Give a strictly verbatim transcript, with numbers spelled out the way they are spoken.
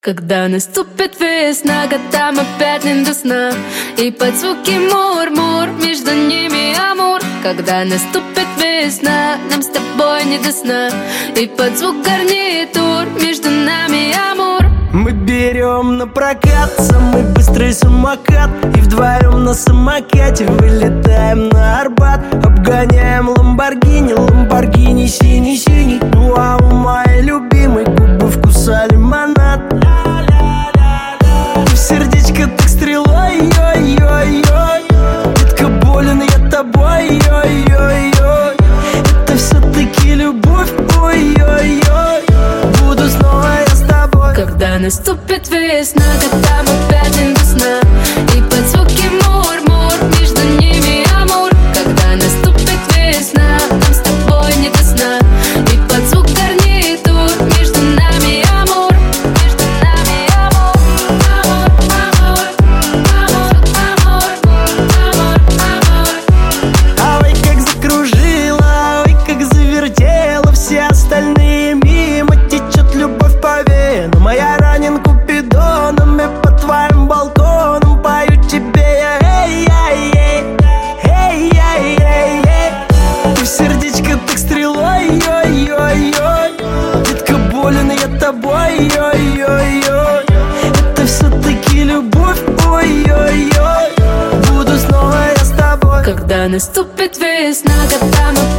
Когда наступит весна, годам опять не до сна, и под звуки мур-мур, между ними амур. Когда наступит весна, нам с тобой не до сна, и под звук гарнитур, между нами амур. Мы берем на прокат самый быстрый самокат, и вдвоем на самокате вылетаем на Арбат. Обгоняем Ламборгини, Ламборгини синий-синий. Ну а у моей любимой губы вкуса лимонад. Ты в сердечко так стрелой, ой-ой-ой. Детка, болен я тобой, ой-ой-ой. Это все-таки любовь, ой-ой-ой. Буду снова я с тобой. Когда наступит весна, годам опять не до сна, и под звуки мур-мур, между ними амур. Когда наступит весна, нам с тобой не до сна, и под звук гарнитур, между нами амур. Между нами амур. Амур, амур, амур, амур, амур. А ой, как закружила, ой, как завертела, все остальные мимо, течет любовь по венам. А я ранен купидоном, и по твоим балконам пою тебе я, эй, эй, эй, эй, эй, эй, эй. Ты в сердечко так стрелой, ой-ой-ой. Детка, болен я тобой, ой-ой-ой. Это все-таки любовь, ой-ой-ой. Буду снова я с тобой. Когда наступит весна, годам